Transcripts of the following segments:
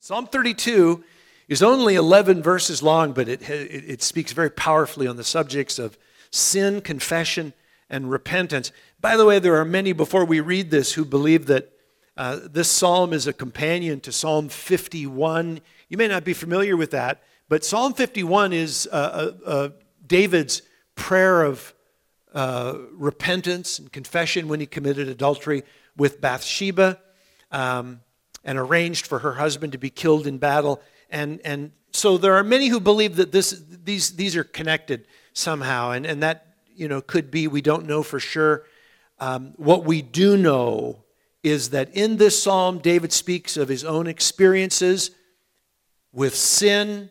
Psalm 32 is only 11 verses long, but it speaks very powerfully on the subjects of sin, confession, and repentance. By the way, there are many before we read this who believe that this psalm is a companion to Psalm 51. You may not be familiar with that, but Psalm 51 is David's prayer of repentance and confession when he committed adultery with Bathsheba and arranged for her husband to be killed in battle. And so there are many who believe that these are connected somehow, and that could be. We don't know for sure. What we do know is that in this psalm, David speaks of his own experiences with sin,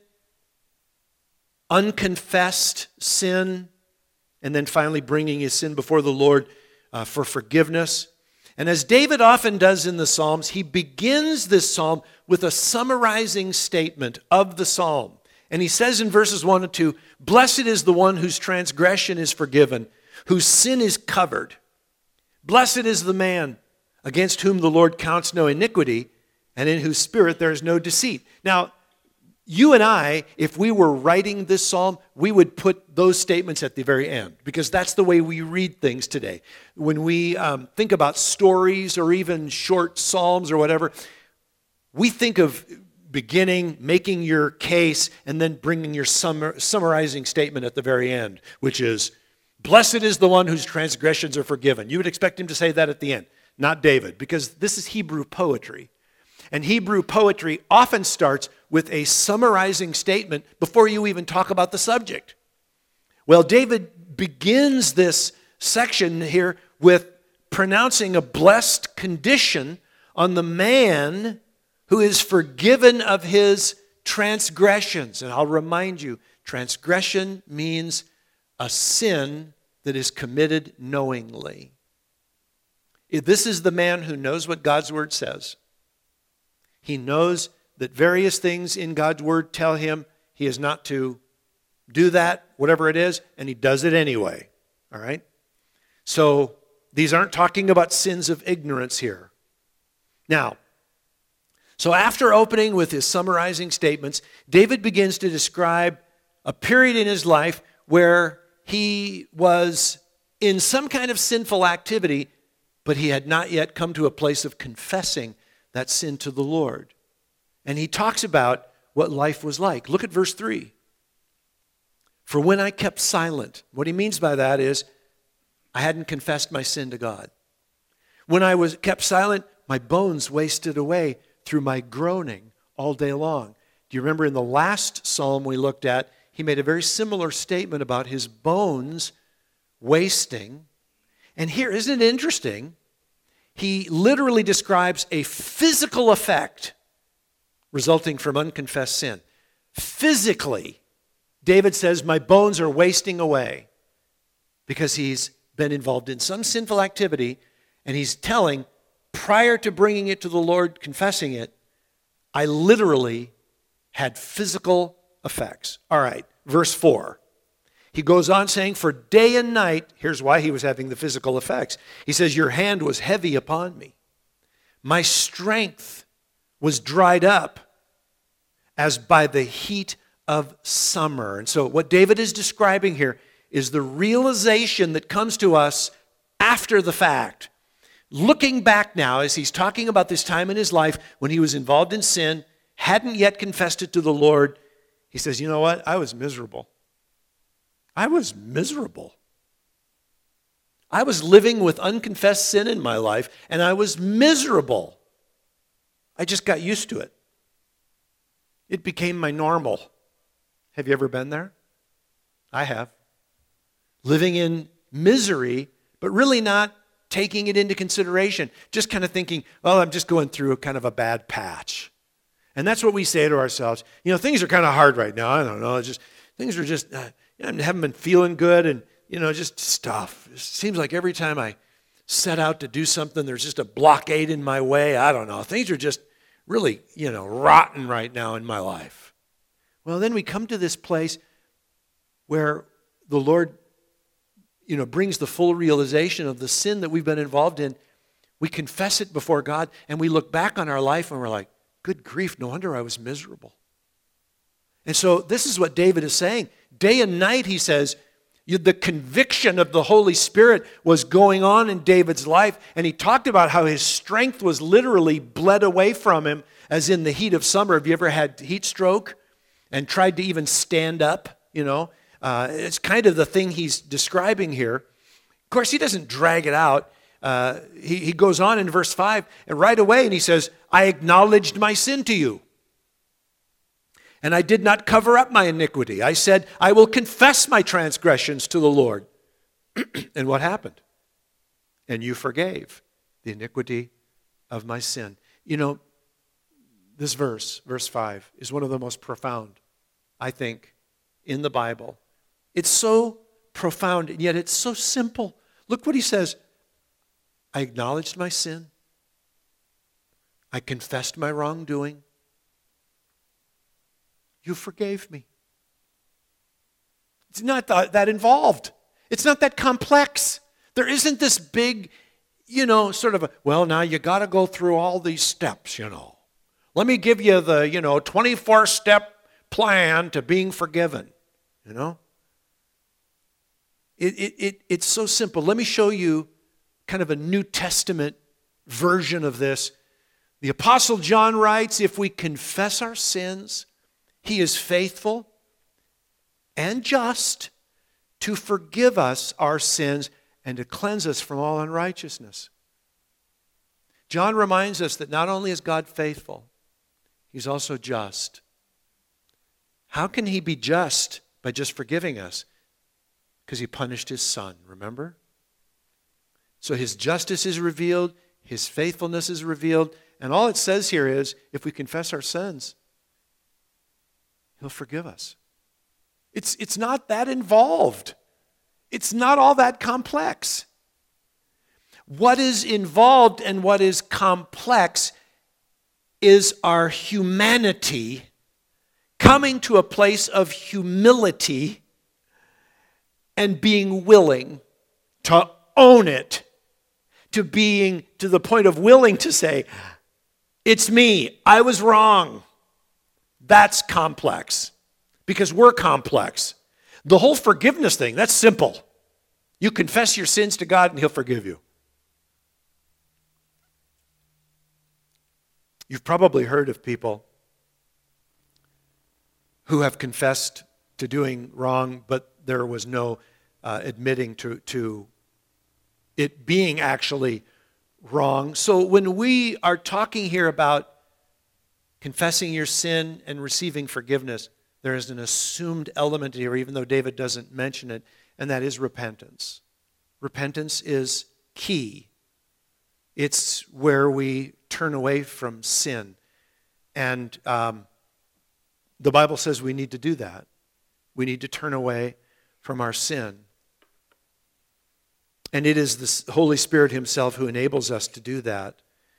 unconfessed sin, and then finally bringing his sin before the Lord for forgiveness. And as David often does in the Psalms, he begins this psalm with a summarizing statement of the psalm. And he says in verses 1 and 2, "Blessed is the one whose transgression is forgiven, whose sin is covered. Blessed is the man against whom the Lord counts no iniquity, and in whose spirit there is no deceit." Now, you and I, if we were writing this psalm, we would put those statements at the very end, because that's the way we read things today. When we think about stories or even short psalms or whatever, we think of beginning, making your case, and then bringing your summarizing statement at the very end, which is, "Blessed is the one whose transgressions are forgiven." You would expect him to say that at the end, not David, because this is Hebrew poetry. And Hebrew poetry often starts with a summarizing statement before you even talk about the subject. Well, David begins this section here with pronouncing a blessed condition on the man who is forgiven of his transgressions. And I'll remind you, transgression means a sin that is committed knowingly. This is the man who knows what God's word says. He knows that various things in God's word tell him he is not to do that, whatever it is, and he does it anyway. All right? So these aren't talking about sins of ignorance here. Now, so after opening with his summarizing statements, David begins to describe a period in his life where he was in some kind of sinful activity, but he had not yet come to a place of confessing that sin to the Lord. And he talks about what life was like. Look at verse 3. "For when I kept silent," what he means by that is, I hadn't confessed my sin to God. "When I was kept silent, my bones wasted away through my groaning all day long." Do you remember in the last psalm we looked at, he made a very similar statement about his bones wasting. And here, isn't it interesting? He literally describes a physical effect resulting from unconfessed sin. Physically, David says, my bones are wasting away, because he's been involved in some sinful activity, and he's telling, prior to bringing it to the Lord, confessing it, I literally had physical effects. All right, verse 4. He goes on saying, "For day and night," here's why he was having the physical effects. He says, "Your hand was heavy upon me. My strength was dried up as by the heat of summer." And so what David is describing here is the realization that comes to us after the fact. Looking back now, as he's talking about this time in his life when he was involved in sin, hadn't yet confessed it to the Lord, he says, you know what? I was miserable. I was miserable. I was living with unconfessed sin in my life, and I was miserable. I just got used to it. It became my normal. Have you ever been there? I have. Living in misery, but really not taking it into consideration. Just kind of thinking, well, I'm just going through a kind of a bad patch. And that's what we say to ourselves. Things are kind of hard right now. I don't know. Things are just... I haven't been feeling good, and, just stuff. It seems like every time I set out to do something, there's just a blockade in my way. I don't know. Things are just really, rotten right now in my life. Well, then we come to this place where the Lord, brings the full realization of the sin that we've been involved in. We confess it before God, and we look back on our life, and we're like, good grief, no wonder I was miserable. And so this is what David is saying. Day and night, he says, the conviction of the Holy Spirit was going on in David's life. And he talked about how his strength was literally bled away from him as in the heat of summer. Have you ever had heat stroke and tried to even stand up? It's kind of the thing he's describing here. Of course, he doesn't drag it out. He goes on in verse 5, and right away, and he says, I acknowledged my sin to you, and I did not cover up my iniquity. I said, I will confess my transgressions to the Lord. And what happened? And you forgave the iniquity of my sin. This verse 5, is one of the most profound, I think, in the Bible. It's so profound, and yet it's so simple. Look what he says. I acknowledged my sin. I confessed my wrongdoing. You forgave me. It's not that involved. It's not that complex. There isn't this big, sort of now you got to go through all these steps, Let me give you the, 24-step plan to being forgiven, It's so simple. Let me show you kind of a New Testament version of this. The Apostle John writes, if we confess our sins, he is faithful and just to forgive us our sins and to cleanse us from all unrighteousness. John reminds us that not only is God faithful, he's also just. How can he be just by just forgiving us? Because he punished his son, remember? So his justice is revealed, his faithfulness is revealed, and all it says here is, if we confess our sins, he'll forgive us. It's not that involved. It's not all that complex. What is involved and what is complex is our humanity coming to a place of humility and being willing to own it, to being to the point of willing to say, it's me, I was wrong. That's complex because we're complex. The whole forgiveness thing, that's simple. You confess your sins to God and he'll forgive you. You've probably heard of people who have confessed to doing wrong, but there was no admitting to it being actually wrong. So when we are talking here about confessing your sin and receiving forgiveness, there is an assumed element here, even though David doesn't mention it, and that is repentance. Repentance is key. It's where we turn away from sin. And the Bible says we need to do that. We need to turn away from our sin. And it is the Holy Spirit himself who enables us to do that.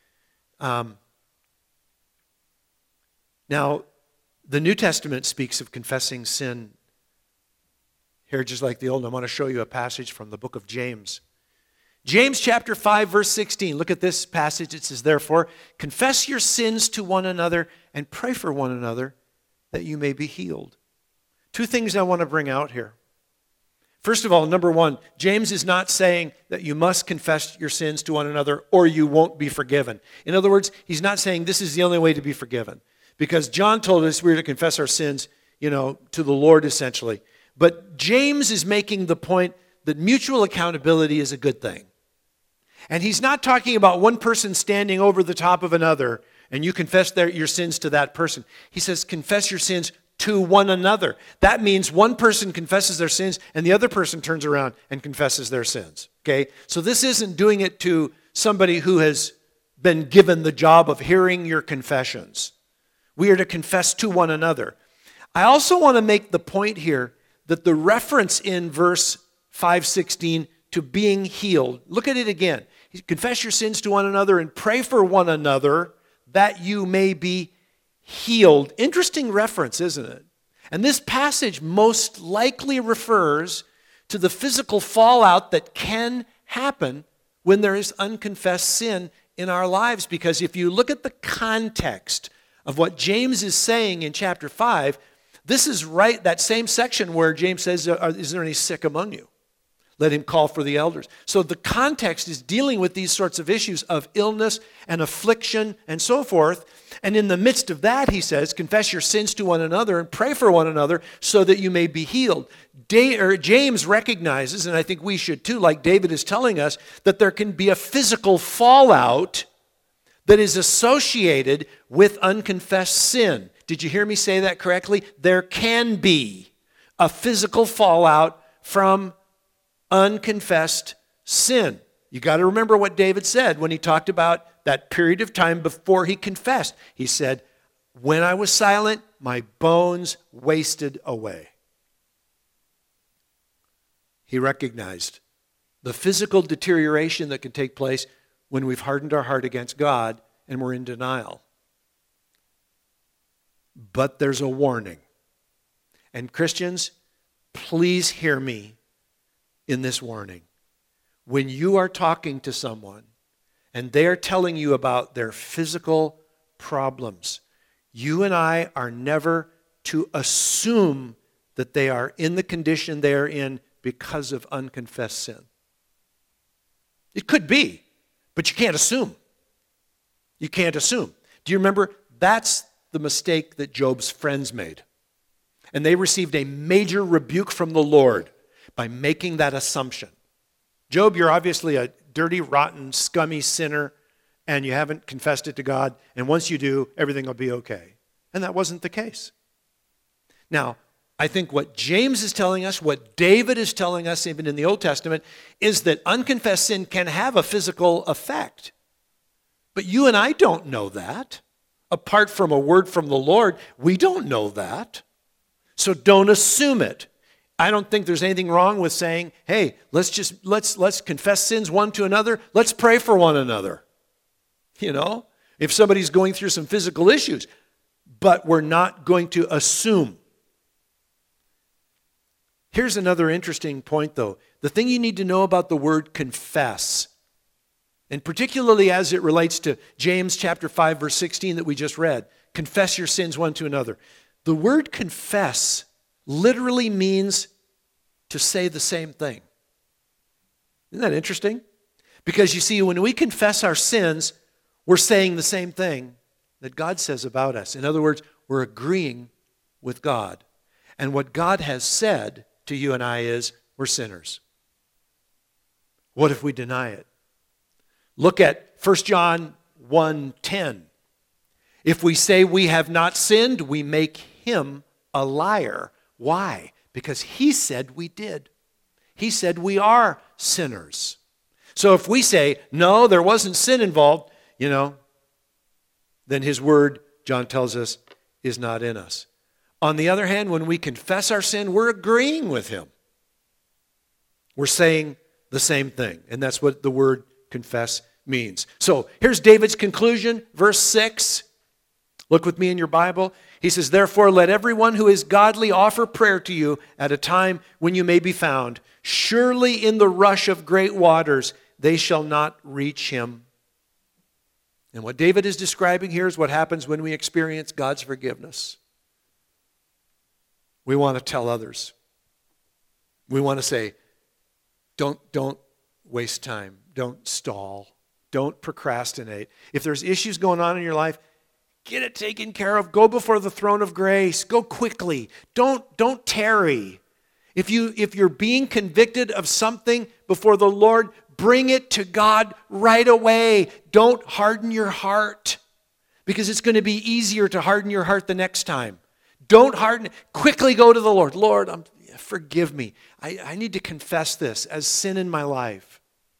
Now, the New Testament speaks of confessing sin here just like the Old. I want to show you a passage from the book of James. James chapter 5, verse 16. Look at this passage. It says, therefore, confess your sins to one another and pray for one another that you may be healed. Two things I want to bring out here. First of all, number one, James is not saying that you must confess your sins to one another or you won't be forgiven. In other words, he's not saying this is the only way to be forgiven. Because John told us we were to confess our sins, to the Lord essentially. But James is making the point that mutual accountability is a good thing. And he's not talking about one person standing over the top of another and you confess your sins to that person. He says confess your sins to one another. That means one person confesses their sins and the other person turns around and confesses their sins. Okay? So this isn't doing it to somebody who has been given the job of hearing your confessions. We are to confess to one another. I also want to make the point here that the reference in verse 5:16 to being healed, look at it again. Confess your sins to one another and pray for one another that you may be healed. Interesting reference, isn't it? And this passage most likely refers to the physical fallout that can happen when there is unconfessed sin in our lives. Because if you look at the context of what James is saying in chapter 5, this is right, that same section where James says, is there any sick among you? Let him call for the elders. So the context is dealing with these sorts of issues of illness and affliction and so forth. And in the midst of that, he says, confess your sins to one another and pray for one another so that you may be healed. James recognizes, and I think we should too, like David is telling us, that there can be a physical fallout that is associated with unconfessed sin. Did you hear me say that correctly? There can be a physical fallout from unconfessed sin. You got to remember what David said when he talked about that period of time before he confessed. He said, when I was silent, my bones wasted away. He recognized the physical deterioration that can take place when we've hardened our heart against God and we're in denial. But there's a warning. And Christians, please hear me in this warning. When you are talking to someone and they are telling you about their physical problems, you and I are never to assume that they are in the condition they are in because of unconfessed sin. It could be, but you can't assume. You can't assume. Do you remember? That's the mistake that Job's friends made. And they received a major rebuke from the Lord by making that assumption. Job, you're obviously a dirty, rotten, scummy sinner, and you haven't confessed it to God, and once you do, everything will be okay. And that wasn't the case. Now, I think what James is telling us, what David is telling us, even in the Old Testament, is that unconfessed sin can have a physical effect. But you and I don't know that. Apart from a word from the Lord, we don't know that. So don't assume it. I don't think there's anything wrong with saying, hey, let's confess sins one to another. Let's pray for one another. You know, if somebody's going through some physical issues, but we're not going to assume. Here's another interesting point, though. The thing you need to know about the word confess, and particularly as it relates to James chapter 5, verse 16 that we just read, confess your sins one to another. The word confess literally means to say the same thing. Isn't that interesting? Because you see, when we confess our sins, we're saying the same thing that God says about us. In other words, we're agreeing with God. And what God has said to you and I is, we're sinners. What if we deny it? Look at 1 John 1:10. If we say we have not sinned, we make him a liar. Why? Because he said we did. He said we are sinners. So if we say, no, there wasn't sin involved, then his word, John tells us, is not in us. On the other hand, when we confess our sin, we're agreeing with him. We're saying the same thing. And that's what the word confess means. So here's David's conclusion, verse 6. Look with me in your Bible. He says, therefore, let everyone who is godly offer prayer to you at a time when you may be found. Surely in the rush of great waters, they shall not reach him. And what David is describing here is what happens when we experience God's forgiveness. We want to tell others. We want to say, don't waste time. Don't stall. Don't procrastinate. If there's issues going on in your life, get it taken care of. Go before the throne of grace. Go quickly. Don't tarry. If you're being convicted of something before the Lord, bring it to God right away. Don't harden your heart, because it's going to be easier to harden your heart the next time. Don't harden it. Quickly go to the Lord. Lord, forgive me. I need to confess this as sin in my life.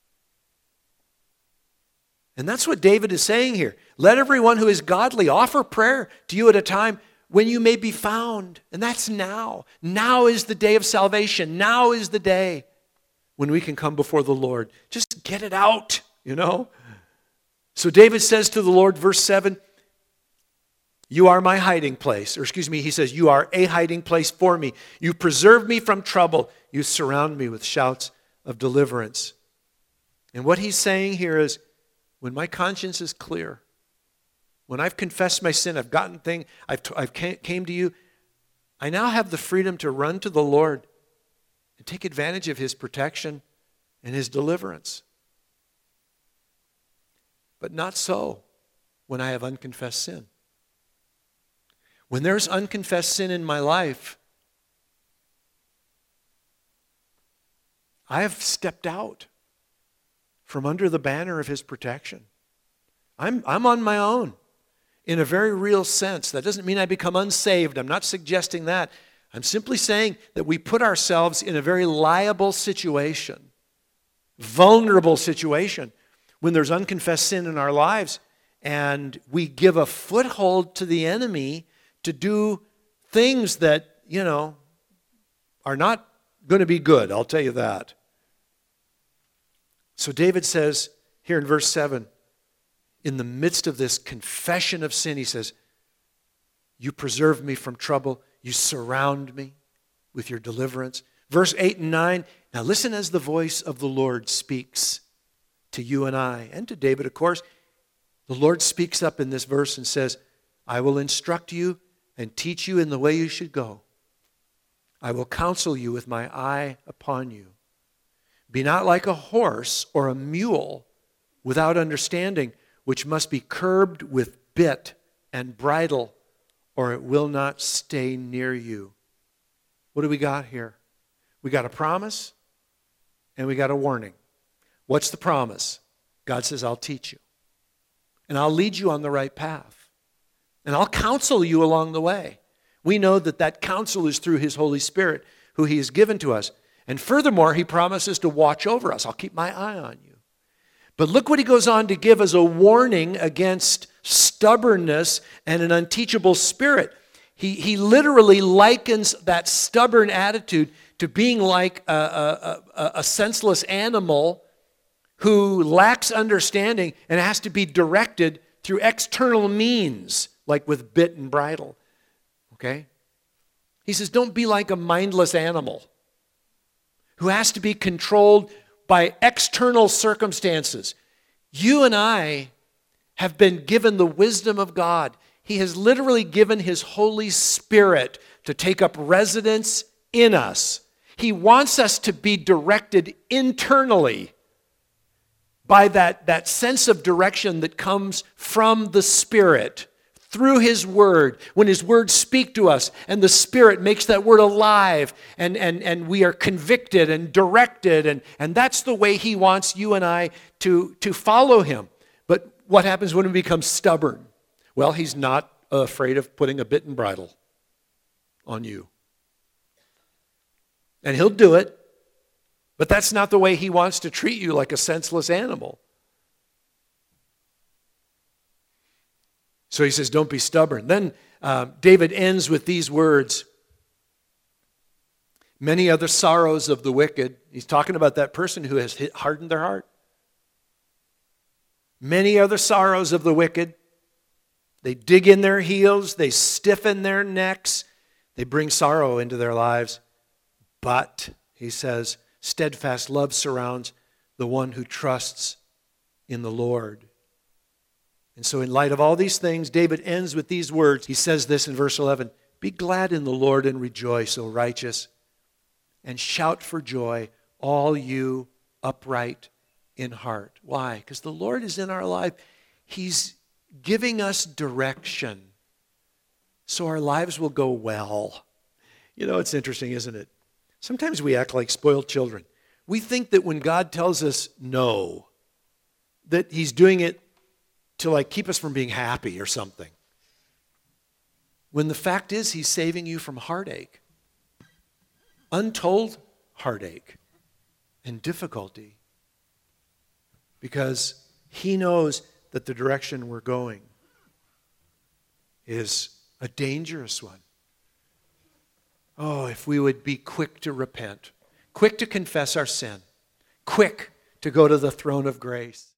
And that's what David is saying here. Let everyone who is godly offer prayer to you at a time when you may be found. And that's now. Now is the day of salvation. Now is the day when we can come before the Lord. Just get it out, So David says to the Lord, verse 7, you are my hiding place. He says, you are a hiding place for me. You preserve me from trouble. You surround me with shouts of deliverance. And what he's saying here is, when my conscience is clear, When I've confessed my sin, I've gotten thing, I've came to you, I now have the freedom to run to the Lord and take advantage of his protection and his deliverance. But not so when I have unconfessed sin. When there's unconfessed sin in my life, I have stepped out from under the banner of his protection. I'm on my own in a very real sense. That doesn't mean I become unsaved. I'm not suggesting that. I'm simply saying that we put ourselves in a very liable situation, vulnerable situation, when there's unconfessed sin in our lives, and we give a foothold to the enemy to do things that, are not going to be good. I'll tell you that. So David says here in verse 7, in the midst of this confession of sin, he says, you preserve me from trouble. You surround me with your deliverance. Verse 8 and 9, now listen as the voice of the Lord speaks to you and I, and to David, of course. The Lord speaks up in this verse and says, I will instruct you and teach you in the way you should go. I will counsel you with my eye upon you. Be not like a horse or a mule without understanding, which must be curbed with bit and bridle, or it will not stay near you. What do we got here? We got a promise and we got a warning. What's the promise? God says, I'll teach you. And I'll lead you on the right path. And I'll counsel you along the way. We know that counsel is through his Holy Spirit, who he has given to us. And furthermore, he promises to watch over us. I'll keep my eye on you. But look what he goes on to give as a warning against stubbornness and an unteachable spirit. He literally likens that stubborn attitude to being like a senseless animal who lacks understanding and has to be directed through external means, like with bit and bridle. Okay? He says, don't be like a mindless animal who has to be controlled by external circumstances. You and I have been given the wisdom of God. He has literally given his Holy Spirit to take up residence in us. He wants us to be directed internally by that sense of direction that comes from the Spirit through his word. When his words speak to us and the Spirit makes that word alive and we are convicted and directed, and that's the way he wants you and I to follow him. But what happens when we become stubborn? Well, he's not afraid of putting a bit and bridle on you. And he'll do it, but that's not the way he wants to treat you, like a senseless animal. So he says, don't be stubborn. Then David ends with these words. Many other sorrows of the wicked. He's talking about that person who has hardened their heart. Many other sorrows of the wicked. They dig in their heels. They stiffen their necks. They bring sorrow into their lives. But, he says, steadfast love surrounds the one who trusts in the Lord. And so in light of all these things, David ends with these words. He says this in verse 11, be glad in the Lord and rejoice, O righteous, and shout for joy, all you upright in heart. Why? Because the Lord is in our life. He's giving us direction so our lives will go well. It's interesting, isn't it? Sometimes we act like spoiled children. We think that when God tells us no, that he's doing it to keep us from being happy or something. When the fact is, he's saving you from heartache, untold heartache and difficulty, because he knows that the direction we're going is a dangerous one. Oh, if we would be quick to repent, quick to confess our sin, quick to go to the throne of grace.